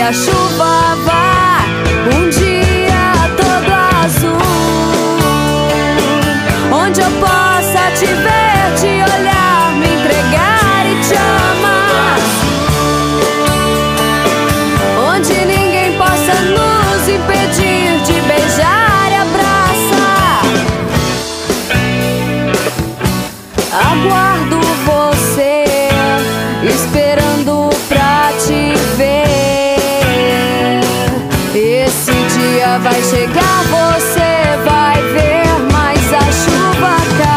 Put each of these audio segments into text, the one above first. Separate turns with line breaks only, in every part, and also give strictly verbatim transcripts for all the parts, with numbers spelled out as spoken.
que a chuva vá um dia todo azul, onde eu possa te ver, te olhar, me entregar e te amar, onde ninguém possa nos impedir de beijar e abraçar. Aguardo você, esperando pra te ver. Esse dia vai chegar, você vai ver, mas a chuva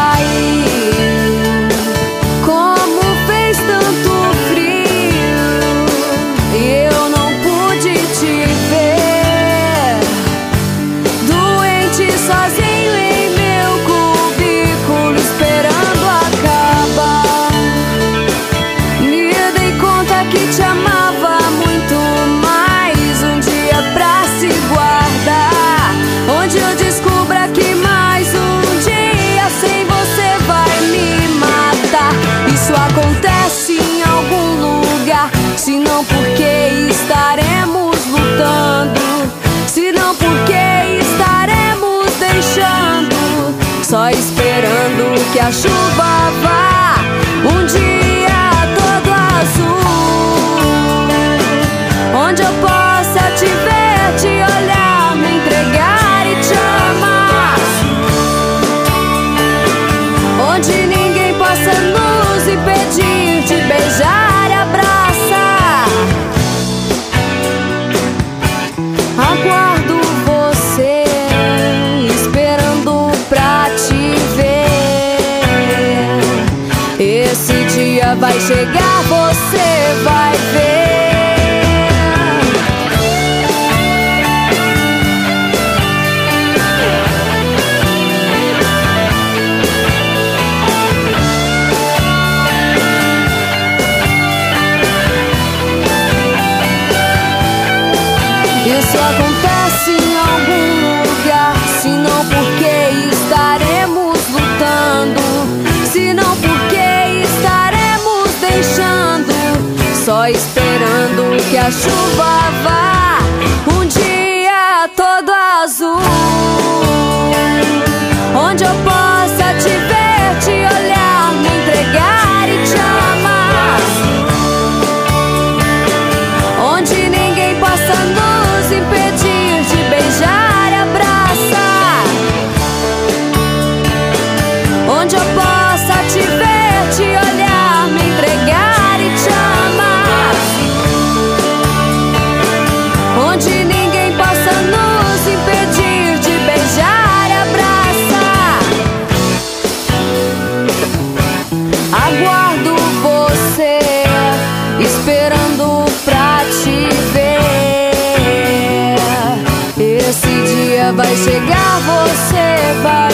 cair. Como fez tanto frio e eu não pude te ver, doente sozinho em meu cubículo, esperando acabar. Me dei conta que te amava muito mais, um dia pra se guardar, onde eu descubra que mais um dia sem você vai me matar. Isso acontece em algum lugar, se não porque estaremos lutando, se não porque estaremos deixando, só esperando que a chuva vá um dia todo azul, onde eu possa te ver, te olhar, me entregar e te amar, onde ninguém possa nos impedir de beijar e abraçar. Aguardo você, esperando pra te ver. Esse dia vai chegar, você vai ver. Isso acontece em algum lugar, se não porque estaremos lutando, se não porque estaremos deixando, só esperando que a chuva vá um dia todo azul, onde eu possa te ver, te olhar, me entregar e te amar, onde ninguém possa nos impedir de beijar e abraçar, onde eu possa te ver, te olhar, me entregar e te amar, onde ninguém possa nos impedir de beijar e abraçar. Aguardo você, esperando pra te ver. Esse dia vai chegar, você vai